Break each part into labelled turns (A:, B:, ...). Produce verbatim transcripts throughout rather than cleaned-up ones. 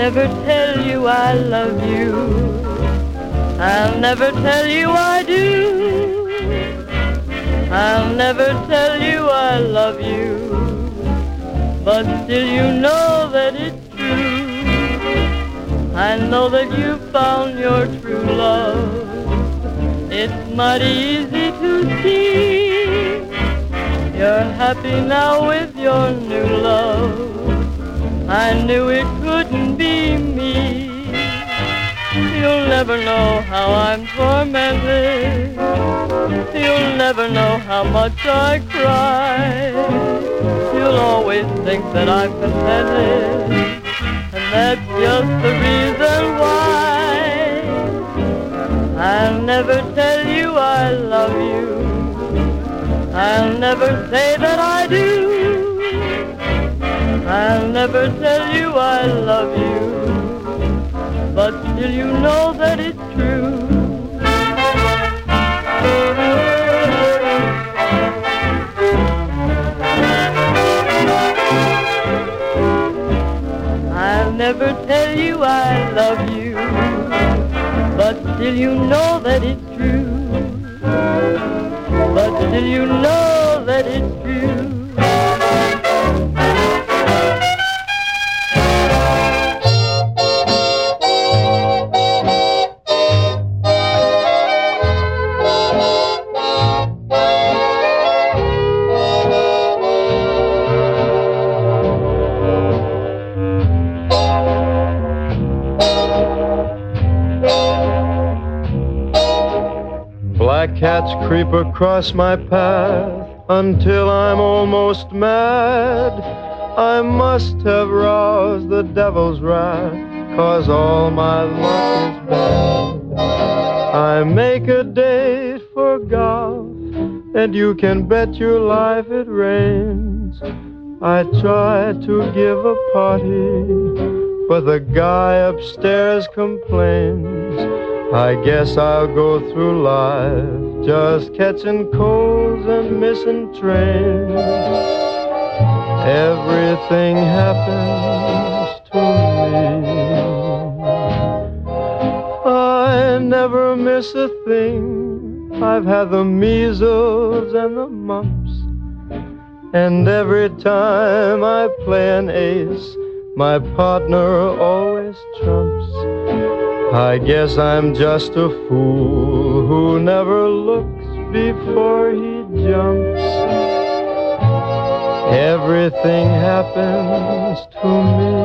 A: never tell you I love you. I'll never tell you I do. I'll never tell you I love you. But still you know that it's true. I know that you found your true love. It's mighty easy to see. You're happy now with your new love. I knew it couldn't be me. You'll never know how I'm tormented. You'll never know how much I cry. You'll always think that I'm contented, and that's just the reason why. I'll never tell you I love you. I'll never say that I do. I'll never tell you I love you. But still you know that it's true. I'll never tell you I love you. But still you know that it's true. But still you know that it's true.
B: Cats creep across my path until I'm almost mad. I must have roused the devil's wrath, 'cause all my luck is bad. I make a date for golf, and you can bet your life it rains. I try to give a party, but the guy upstairs complains. I guess I'll go through life just catching colds and missing trains. Everything happens to me. I never miss a thing. I've had the measles and the mumps, and every time I play an ace, my partner always trumps. I guess I'm just a fool who never looks before he jumps. Everything happens to me.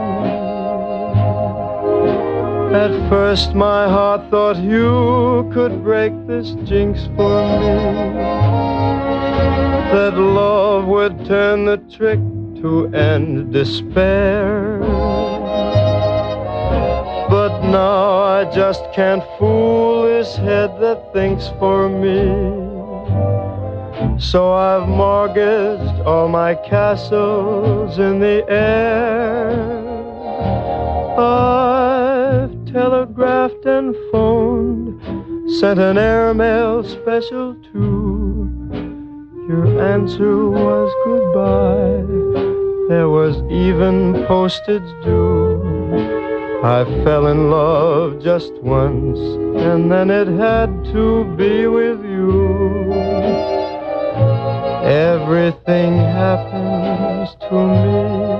B: At first my heart thought you could break this jinx for me, that love would turn the trick to end despair. But now I just can't fool this head that thinks for me. So I've mortgaged all my castles in the air. I've telegraphed and phoned, sent an airmail special too. Your answer was goodbye. There was even postage due. I fell in love just once, and then it had to be with you. Everything happens to me.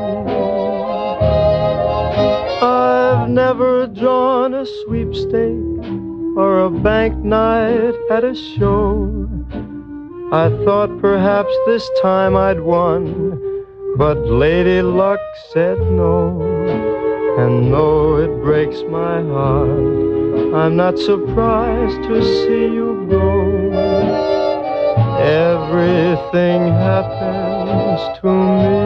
B: I've never drawn a sweepstake or a bank night at a show. I thought perhaps this time I'd won, but Lady Luck said no. And though it breaks my heart, I'm not surprised to see you go. Everything happens to me.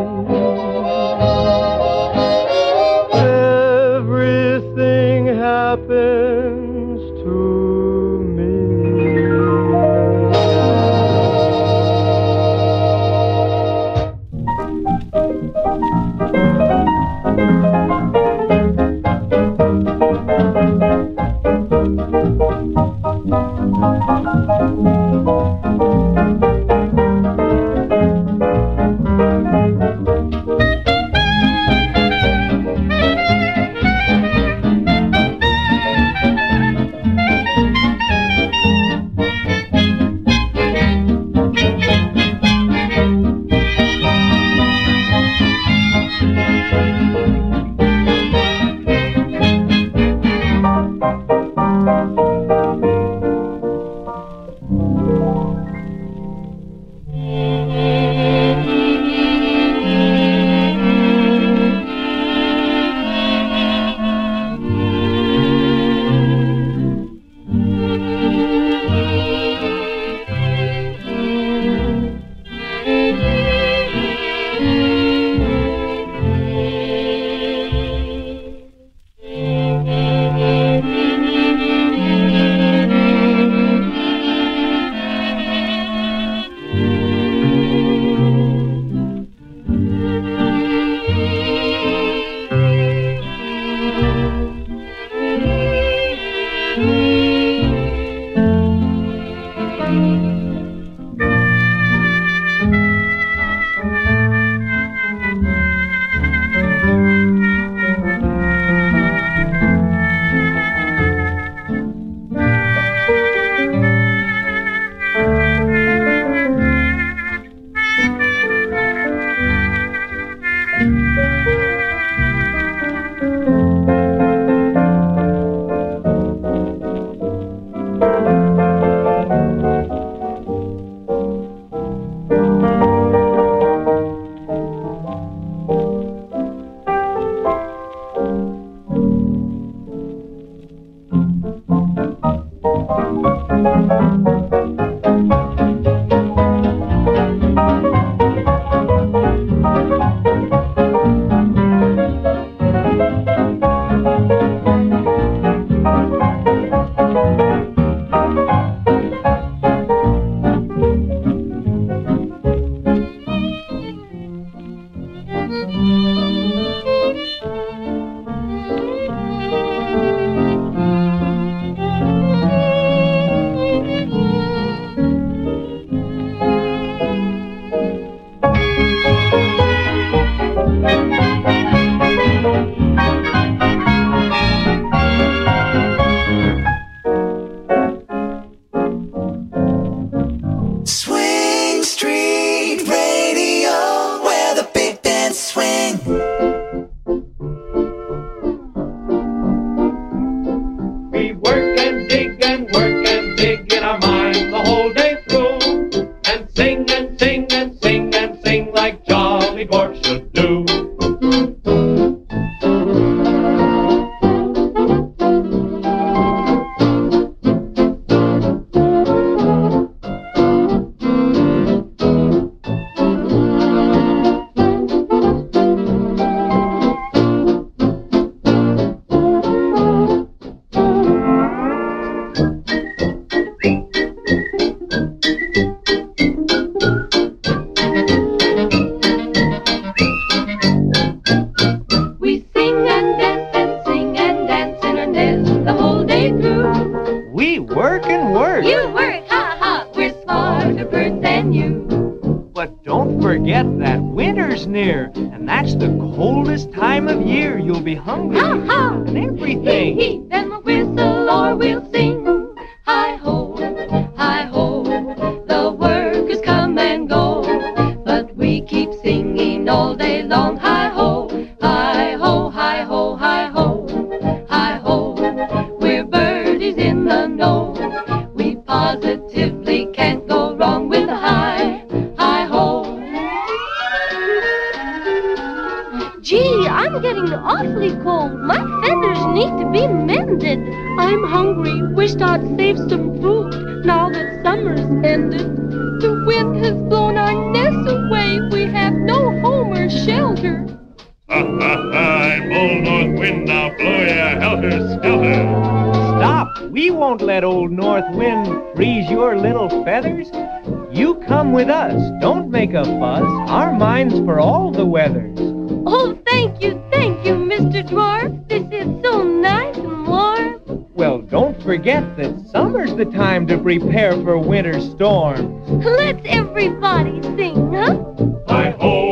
B: Everything happens to me.
C: every dwarf should do.
D: We work and work.
E: You work, ha ha, we're smarter birds than you.
D: But don't forget that winter's near, and that's the coldest time of year. You'll be hungry
E: Ha ha,
D: and everything.
E: hee hee, then we'll whistle or we'll sing. Hi ho, hi ho, the workers come and go, but we keep singing all day long. Hi ho, hi ho, hi ho, hi ho, hi ho, we're birdies in the know. We positively can't go wrong with a hi, hi ho.
F: Gee, I'm getting awfully cold. My feathers need to be mended. I'm hungry. Wished I'd saved some food now that summer's ended. The wind has blown our nests away. We have no home or shelter.
C: Ha ha ha, I'm Old North Wind, now blow ya helter-skelter.
D: Stop! We won't let Old North Wind freeze your little feathers. You come with us. Don't make a fuss. Our mind's for all the weathers.
F: Oh, thank you, thank you, Mister Dwarf. This is so nice and warm.
D: Well, don't forget that summer's the time to prepare for winter storms.
F: Let's everybody sing, huh?
C: Hi ho,